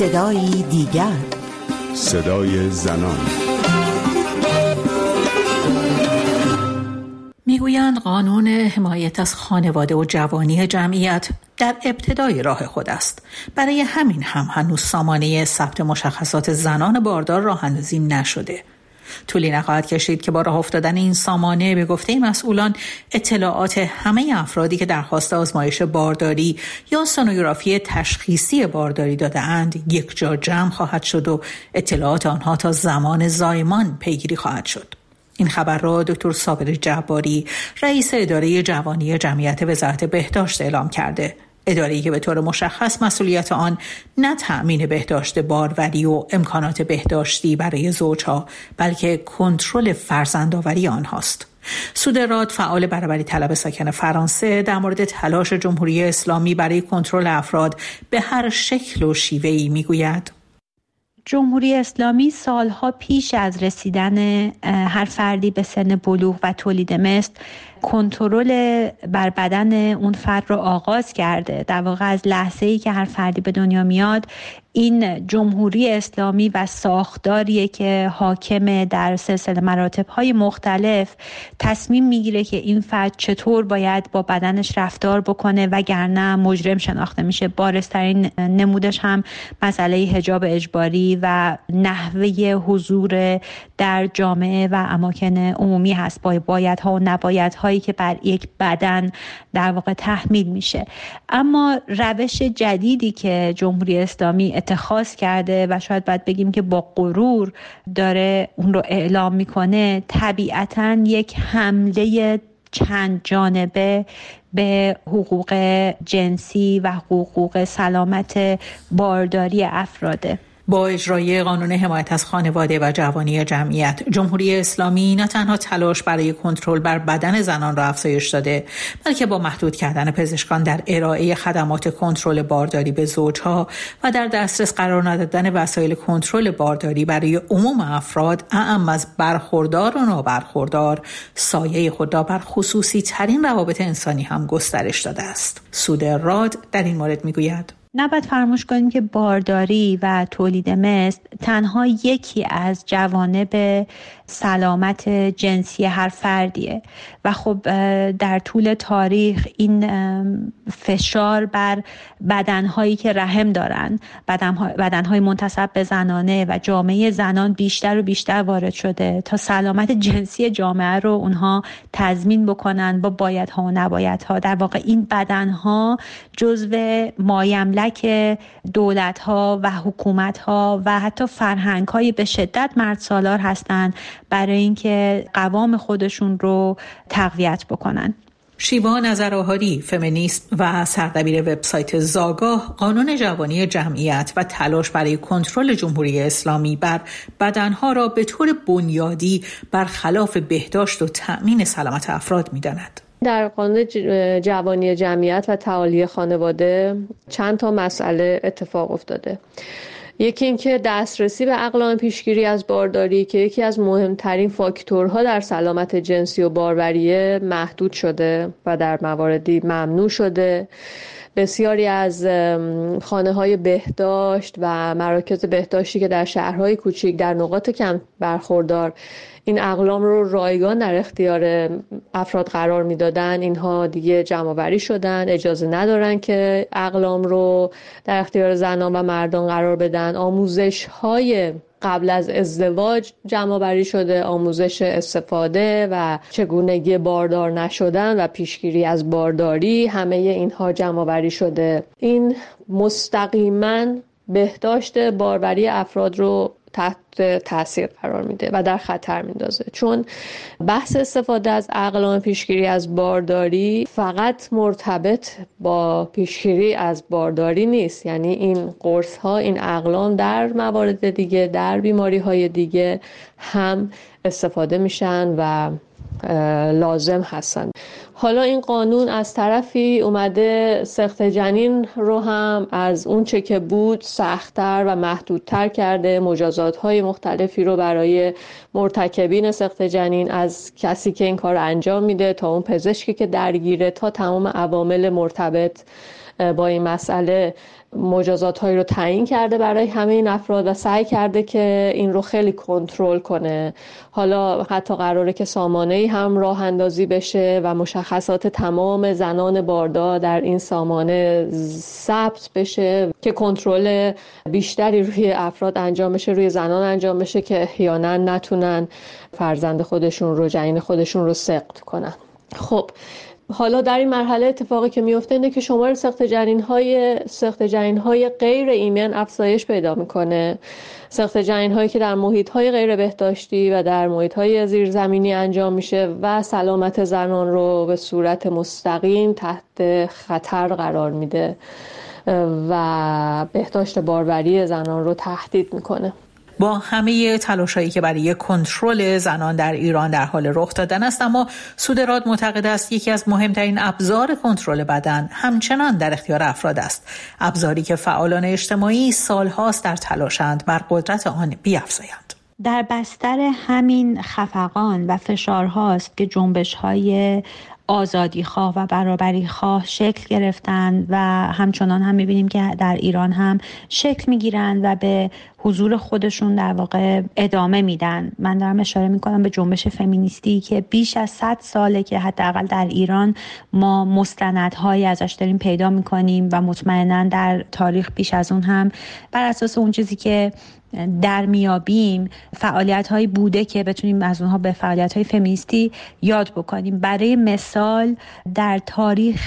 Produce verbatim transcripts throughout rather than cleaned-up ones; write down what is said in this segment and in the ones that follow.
صدایی دیگر، صدای زنان. میگویند قانون حمایت از خانواده و جوانی جمعیت در ابتدای راه خود است. برای همین هم هنوز سامانه ثبت مشخصات زنان باردار راه اندازی نشده. طولی نخواهد کشید که با راه افتادن این سامانه به گفته مسئولان اطلاعات همه افرادی که درخواست آزمایش بارداری یا سونوگرافی تشخیصی بارداری داده‌اند یک جا جمع خواهد شد و اطلاعات آنها تا زمان زایمان پیگیری خواهد شد. این خبر را دکتر صابر جباری، رئیس اداره جوانی جمعیت وزارت بهداشت اعلام کرده. اداره‌ای که به طور مشخص مسئولیت آن نه تأمین بهداشت باروری و امکانات بهداشتی برای زوجها، بلکه کنترل فرزندآوری آنهاست. سودراد، فعال برابری طلب ساکن فرانسه، در مورد تلاش جمهوری اسلامی برای کنترل افراد به هر شکل و شیوه‌ای میگوید: جمهوری اسلامی سالها پیش از رسیدن هر فردی به سن بلوغ و تولید مثل کنترل بر بدن اون فرد رو آغاز کرده. در واقع از لحظه‌ای که هر فردی به دنیا میاد، این جمهوری اسلامی و ساختاریه که حاکم در سلسله مراتب‌های مختلف تصمیم میگیره که این فرد چطور باید با بدنش رفتار بکنه، وگرنه مجرم شناخته میشه. بارزترین نمودش هم مسئله حجاب اجباری و نحوه حضور در جامعه و اماکن عمومی هست، با بایدها و نبایدهایی که بر یک بدن در واقع تحمیل میشه. اما روش جدیدی که جمهوری اسلامی اتخاذ کرده و شاید باید بگیم که با غرور داره اون رو اعلام میکنه، طبیعتاً یک حمله چند جانبه به حقوق جنسی و حقوق سلامت بارداری افراده. با اجرای قانون حمایت از خانواده و جوانی جمعیت، جمهوری اسلامی نه تنها تلاش برای کنترل بر بدن زنان را افزایش داده، بلکه با محدود کردن پزشکان در ارائه خدمات کنترل بارداری به زوجها و در دسترس قرار ندادن وسایل کنترل بارداری برای عموم افراد، اعم از برخوردار و نابرخوردار، سایه خود را بر خصوصی ترین روابط انسانی هم گسترش داده است. سودراد در این مورد میگوید: نباید فراموش کنیم که بارداری و تولید مثل تنها یکی از جوانب سلامت جنسی هر فردیه و خب در طول تاریخ این فشار بر بدنهایی که رحم دارن، بدنهای منتسب به زنانه و جامعه زنان بیشتر و بیشتر وارد شده تا سلامت جنسی جامعه رو اونها تضمین بکنن با بایدها و نبایدها. در واقع این بدنها جزو مایملک دولت‌ها و حکومت‌ها و حتی فرهنگ‌های به شدت مردسالار هستند برای اینکه قوام خودشون رو تقویت بکنن. شیوا نظرآهاری، فمینیست و سردبیر وبسایت زاگاه، قانون جوانی جمعیت و تلاش برای کنترل جمهوری اسلامی بر بدنها را به طور بنیادی برخلاف بهداشت و تأمین سلامت افراد می‌داند. در قانون جوانی جمعیت و تعالی خانواده چند تا مسئله اتفاق افتاده. یکی این که دسترسی به اقلام پیشگیری از بارداری که یکی از مهمترین فاکتورها در سلامت جنسی و باروریه محدود شده و در مواردی ممنوع شده. بسیاری از خانه‌های بهداشت و مراکز بهداشتی که در شهرهای کوچیک در نقاط کم برخوردار این اقلام رو رایگان در اختیار افراد قرار میدادن، اینها دیگه جمع‌آوری شدن، اجازه ندارن که اقلام رو در اختیار زنان و مردان قرار بدن. آموزش‌های قبل از ازدواج جمع‌آوری شده، آموزش استفاده و چگونگی باردار نشدن و پیشگیری از بارداری، همه اینها جمع‌آوری شده. این مستقیما بهداشت باروری افراد رو تحت تاثیر قرار میده و در خطر میندازه، چون بحث استفاده از اقلام پیشگیری از بارداری فقط مرتبط با پیشگیری از بارداری نیست. یعنی این قرص ها، این اقلام در موارد دیگه، در بیماری های دیگه هم استفاده میشن و لازم هستن. حالا این قانون از طرفی اومده سقط جنین رو هم از اون چه که بود سخت‌تر و محدودتر کرده، مجازات‌های مختلفی رو برای مرتکبین سقط جنین، از کسی که این کار انجام میده تا اون پزشکی که درگیره تا تمام عوامل مرتبط با این مسئله مجازات هایی رو تعیین کرده برای همه این افراد و سعی کرده که این رو خیلی کنترل کنه. حالا حتی قراره که سامانه‌ای هم راه اندازی بشه و مشخصات تمام زنان باردار در این سامانه ثبت بشه که کنترل بیشتری روی افراد انجام بشه، روی زنان انجام بشه که احیانا نتونن فرزند خودشون رو، جنین خودشون رو سقط کنن. خب حالا در این مرحله اتفاقی که میفته اینه که شمار سقط جنین‌های سقط جنین‌های غیر ایمن افزایش پیدا میکنه. سقط جنین‌هایی که در محیط‌های غیر بهداشتی و در محیط‌های زیرزمینی انجام میشه و سلامت زنان رو به صورت مستقیم تحت خطر قرار میده و بهداشت باروری زنان رو تهدید میکنه. با همه تلاشایی که برای کنترل زنان در ایران در حال رخ دادن است، اما سودراد معتقد است یکی از مهمترین ابزار کنترل بدن همچنان در اختیار افراد است، ابزاری که فعالان اجتماعی سالهاست در تلاشند بر قدرت آن بیفزایند. در بستر همین خفقان و فشارهاست که جنبش‌های آزادی خواه و برابری خواه شکل گرفتند و همچنان هم می‌بینیم که در ایران هم شکل می‌گیرند و به حضور خودشون در واقع ادامه میدن. من دارم اشاره میکنم به جنبش فمینیستی که بیش از صد ساله که حداقل در ایران ما مستندهایی ازش داریم پیدا میکنیم و مطمئناً در تاریخ بیش از اون هم بر اساس اون چیزی که در میابیم فعالیت هایی بوده که بتونیم از اونها به فعالیت های فمینیستی یاد بکنیم. برای مثال در تاریخ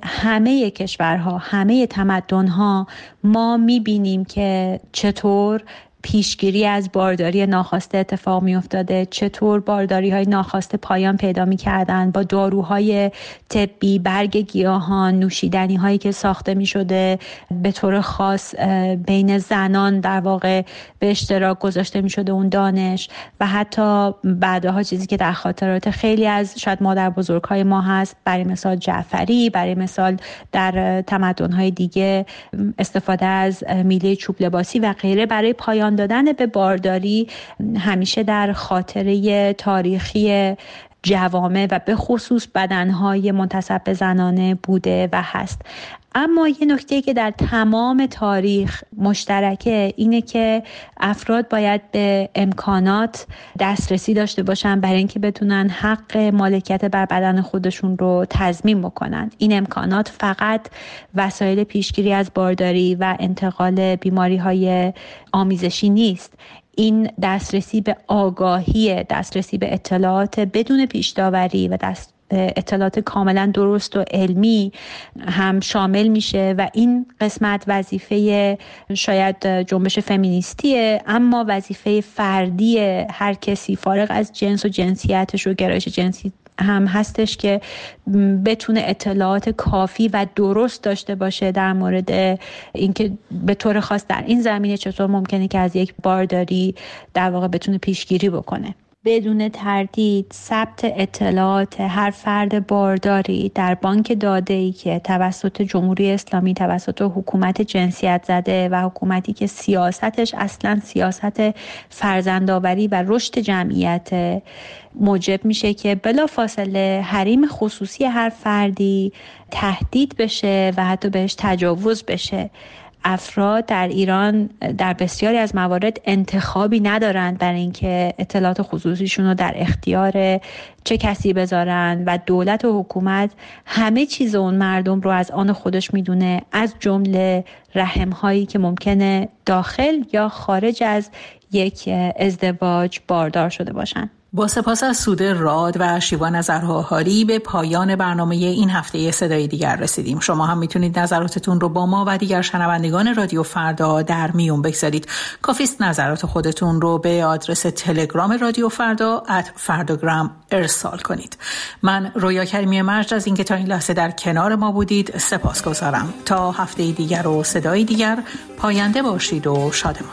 همه کشورها، همه تمدنها ما میبینیم که چطور پیشگیری از بارداری ناخواسته اتفاق می افتاده، چطور بارداری های ناخواسته پایان پیدا می کردن با داروهای طبی، برگ گیاهان، نوشیدنی هایی که ساخته می شده به طور خاص بین زنان در واقع به اشتراک گذاشته می شده اون دانش و حتی بعدها چیزی که در خاطرات خیلی از شاید مادر بزرگ های ما هست، برای مثال جعفری، برای مثال در تمدن های دیگه استفاده از میله چوب لباسی و غیره برای پایان دادن به بارداری همیشه در خاطره تاریخی جوامع و به خصوص بدنهای منتسب به زنانه بوده و هست. اما یه نکته که در تمام تاریخ مشترکه اینه که افراد باید به امکانات دسترسی داشته باشن برای اینکه بتونن حق مالکیت بر بدن خودشون رو تضمین بکنن. این امکانات فقط وسایل پیشگیری از بارداری و انتقال بیماری‌های آمیزشی نیست. این دسترسی به آگاهی، دسترسی به اطلاعات بدون پیش داوری و دست اطلاعات کاملا درست و علمی هم شامل میشه و این قسمت وظیفه شاید جنبش فمینیستیه، اما وظیفه فردی هر کسی فارغ از جنس و جنسیتش و گرایش جنسی هم هستش که بتونه اطلاعات کافی و درست داشته باشه در مورد اینکه به طور خاص در این زمینه چطور ممکنه که از یک بارداری در واقع بتونه پیشگیری بکنه. بدون تردید ثبت اطلاعات هر فرد بارداری در بانک داده‌ای که توسط جمهوری اسلامی، توسط حکومت جنسیت زده و حکومتی که سیاستش اصلا سیاست فرزندآوری و رشد جمعیت، موجب میشه که بلافاصله حریم خصوصی هر فردی تهدید بشه و حتی بهش تجاوز بشه. افراد در ایران در بسیاری از موارد انتخابی ندارند برای اینکه اطلاعات خصوصیشون رو در اختیار چه کسی بذارن و دولت و حکومت همه چیز اون مردم رو از آن خودش میدونه، از جمله رحم‌هایی که ممکنه داخل یا خارج از یک ازدواج باردار شده باشن. با سپاس از سودراد و شیوا نظرهاهاری به پایان برنامه این هفته صدای دیگر رسیدیم. شما هم میتونید نظراتتون رو با ما و دیگر شنوندگان رادیو فردا در میون بگذارید. کافیست نظرات خودتون رو به آدرس تلگرام رادیو فردا ات فرداگرام ارسال کنید. من رویا کریمی مجد از اینکه تا این لحظه در کنار ما بودید سپاسگزارم. تا هفته دیگر و صدای دیگر، پاینده باشید و شادمان.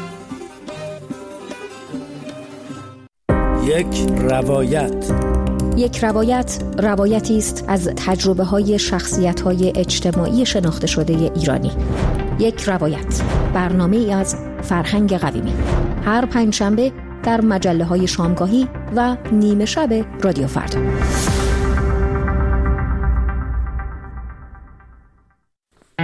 یک روایت یک روایت روایتی است از تجربه‌های شخصیت‌های اجتماعی شناخته شده ایرانی. یک روایت، برنامه‌ای از فرهنگ قویمی، هر پنجشنبه در مجله‌های شامگاهی و نیمه شب رادیو فردا.